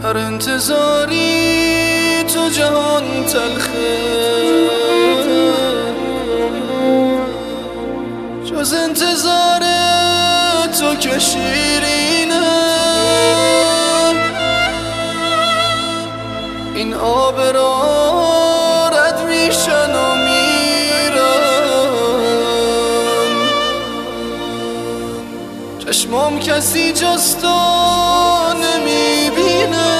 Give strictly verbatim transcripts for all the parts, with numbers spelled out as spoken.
هر انتظاری تو جهان تلخه، جز انتظار تو که شیرینه. این آب را رد میشن و میرن، چشمام کسی جز تو نمیبینه.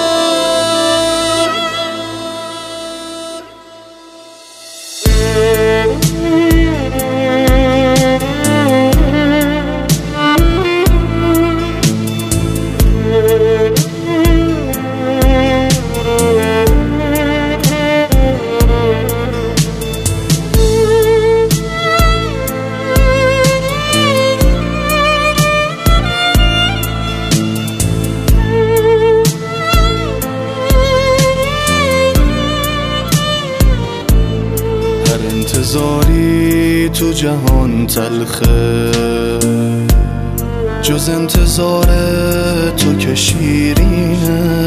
انتظاری تو جهان تلخه، جز انتظار تو که شیرینه.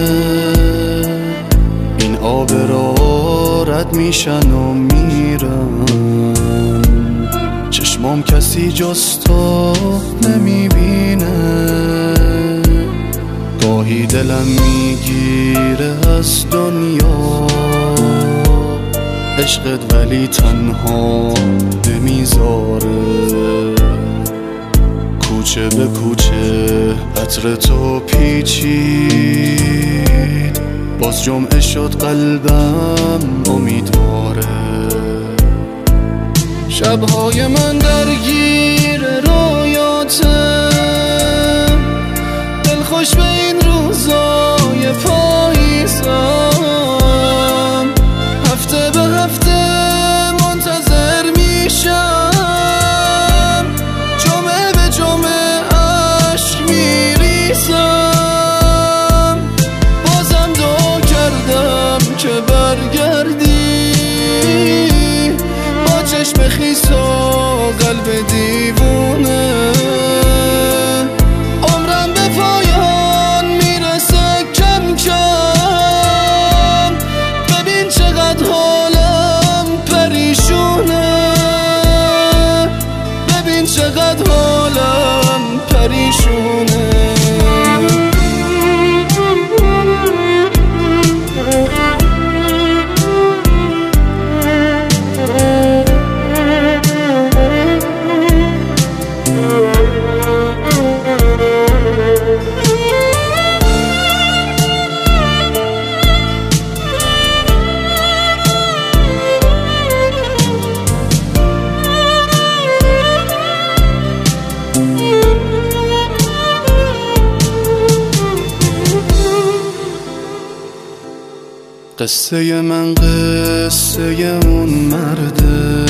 این آب را رد میشن و میرن، چشمام کسی جز تو نمیبینه. گاهی دلم میگیره از دنیا عشقت، ولی تنها نمیذاره. کوچه به کوچه عطر تو پیچید، باز جمعه شد قلبم امیدواره. شبهای من درگیر رویاته، دلخوش به این روزای پاییزم. هفته به هفته منتظر میشم، جمعه به جمعه عشق میریزم. بازم دعا کردم که برگردی، با چشم خیس و قلب دیوونه. عمرم به پایان میرسه کم کم، ببین چقدر حالم پریشونه، ببین چقدر حالم پریشونه. قصه من قصه اون مرده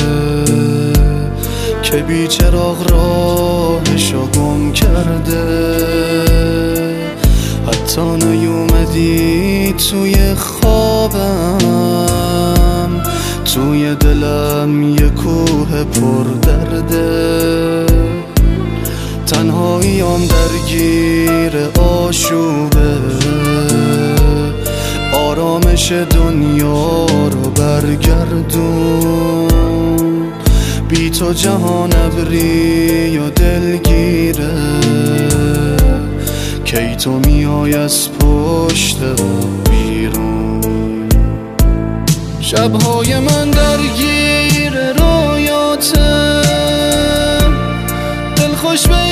که بی چراغ راهشو گم کرده. حتی نیومدی توی خوابم، توی دلم یه کوه پر درده. تنهاییام درگیر آشوبه، آرامش دنیا رو برگردون. بی تو جهان ابری و دلگیره، کی تو میای از پشت بیرون. شبهای من درگیر رویاته، دلخوش به